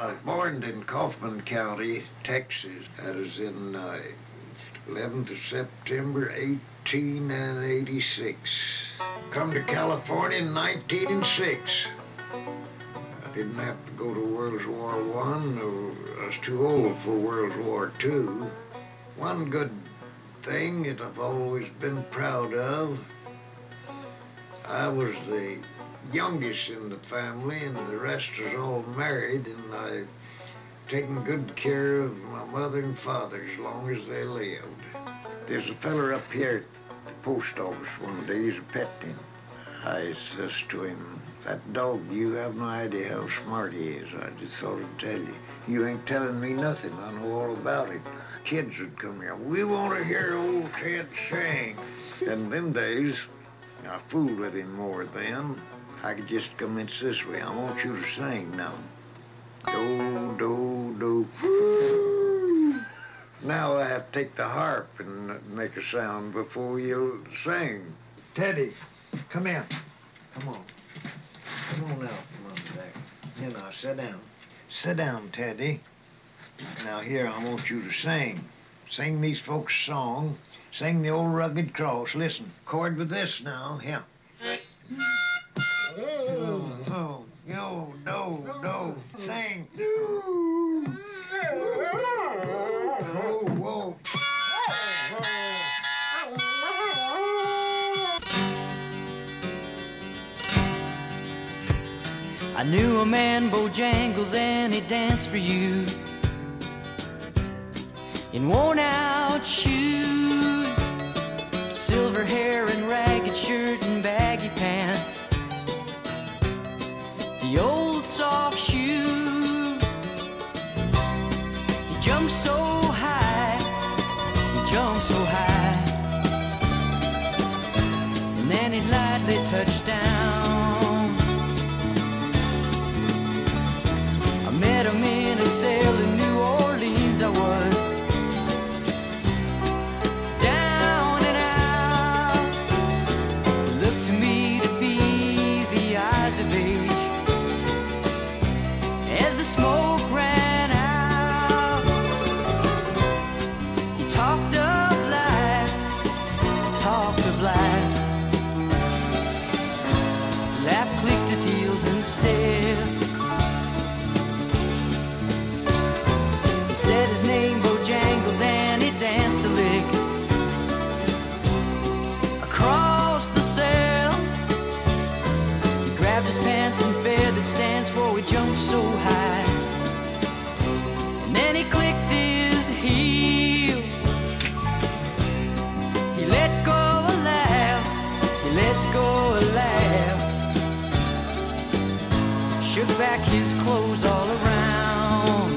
I was born in Kaufman County, Texas. That is in 11th of September, 1886. Come to California in 1906. I didn't have to go to World War I. I was too old for World War II. One good thing that I've always been proud of, I was the youngest in the family, and the rest was all married, and I've taken good care of my mother and father as long as they lived. There's a feller up here at the post office one day, he's a pet him. I says to him, "That dog, you have no idea how smart he is. I just thought I'd tell you. You ain't telling me nothing. I know all about it." Kids would come here. "We want to hear old Ted sing." In them days, I fooled with him more then. I could just come in this way. "I want you to sing now. Do, do, do. Now I have to take the harp and make a sound before you sing." "Teddy, come here. Come on. Come on out from under there. Here now, sit down. Sit down, Teddy. Now here, I want you to sing. Sing these folks' song. Sing the old rugged cross. Listen, chord with this now. Here. Oh, yo, do, do. Sing. Whoa, whoa. I knew a man, Bojangles, and he danced for you in worn-out shoes, silver hair and ragged shirt and baggy pants, the old soft shoe. He jumped so high, and then he lightly touched down. I met him in a cell in New Orleans. I was down and out. He looked to me to be the eyes of age as the smoke ran out. He talked of life, Laugh clicked his heels and stared. He said his name, Bojangles, and he danced a lick across the cell. He grabbed his pants and feathered stance, for he jumped so high. And then he clicked his heels. He let go a laugh, shook back his clothes all around.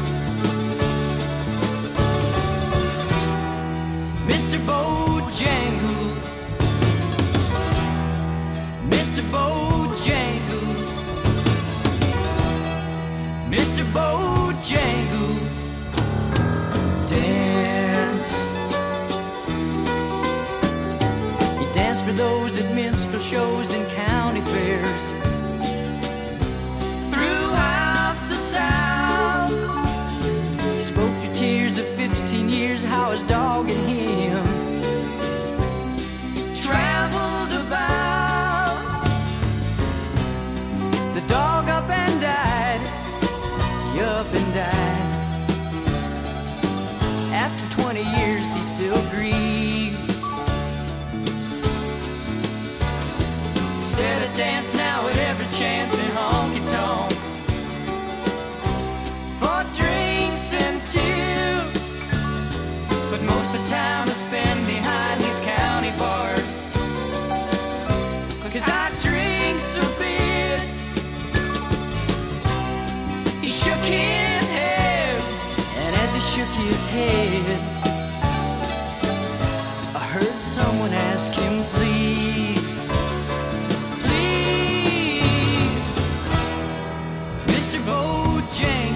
Mr. Bojangles, Mr. Bojangles, Mr. Bojangles, dance. He danced for those at minstrel shows and county fairs throughout the South. He spoke through tears of 15 years how his dog and him traveled about. The dog up and died, he up and died. After 20 years he still grieves. Said I dance now at every chance in honky-tonk for drinks and tips, but most of the time I spend behind these county bars, 'cause I drink so big. He shook his head, and as he shook his head, I heard someone ask him, please, please, Mr. Bojangles,